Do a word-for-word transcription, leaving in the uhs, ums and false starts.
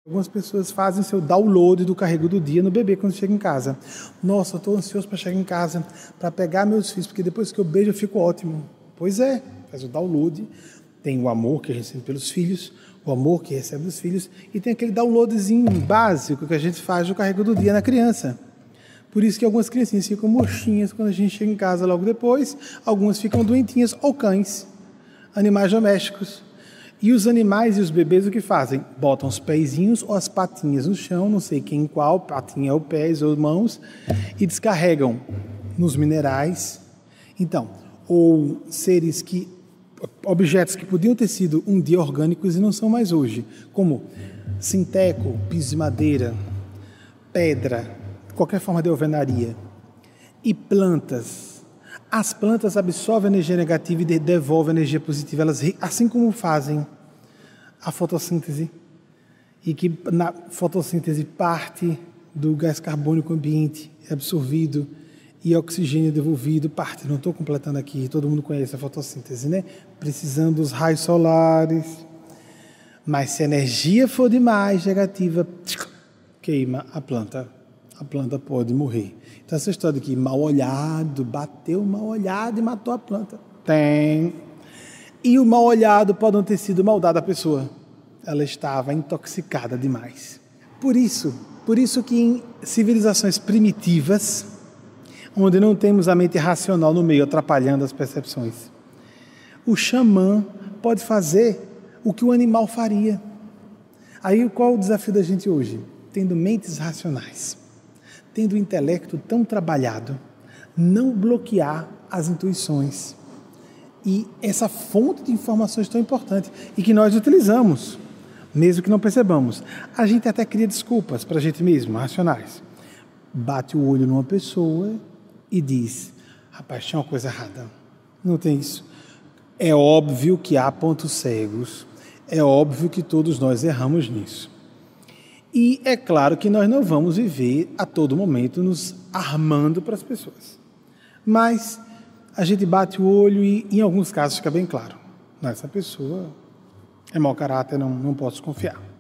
Algumas pessoas fazem o seu download do carrego do dia no bebê quando chega em casa. Nossa, eu estou ansioso para chegar em casa, para pegar meus filhos, porque depois que eu beijo eu fico ótimo. Pois é, faz o download, tem o amor que a gente sente pelos filhos, o amor que recebe dos filhos, e tem aquele downloadzinho básico que a gente faz do carrego do dia na criança. Por isso que algumas criancinhas ficam murchinhas quando a gente chega em casa logo depois, algumas ficam doentinhas, ou cães, animais domésticos. E os animais e os bebês o que fazem? Botam os pezinhos ou as patinhas no chão, não sei quem qual, patinha ou pés ou mãos, e descarregam nos minerais. Então, ou seres que, objetos que podiam ter sido um dia orgânicos e não são mais hoje, como sinteco, piso de madeira, pedra, qualquer forma de alvenaria, e plantas. As plantas absorvem energia negativa e devolvem energia positiva, elas, assim como fazem a fotossíntese, e que na fotossíntese parte do gás carbônico ambiente é absorvido e oxigênio é devolvido, parte, não estou completando aqui, todo mundo conhece a fotossíntese, né? Precisando dos raios solares, mas se a energia for demais negativa, queima a planta. A planta pode morrer. Então, essa história de que mal olhado, bateu mal olhado e matou a planta. Tem. E o mal olhado pode não ter sido maldade da pessoa. Ela estava intoxicada demais. Por isso, por isso que em civilizações primitivas, onde não temos a mente racional no meio atrapalhando as percepções, o xamã pode fazer o que o animal faria. Aí, qual é o desafio da gente hoje? Tendo mentes racionais, tendo o intelecto tão trabalhado, não bloquear as intuições. E essa fonte de informações tão importante e que nós utilizamos, mesmo que não percebamos. A gente até cria desculpas para a gente mesmo, racionais. Bate o olho numa pessoa e diz, rapaz, tinha uma coisa errada. Não tem isso. É óbvio que há pontos cegos, é óbvio que todos nós erramos nisso. E é claro que nós não vamos viver a todo momento nos armando para as pessoas. Mas a gente bate o olho e, em alguns casos, fica bem claro. Essa pessoa é mau caráter, não, não posso confiar.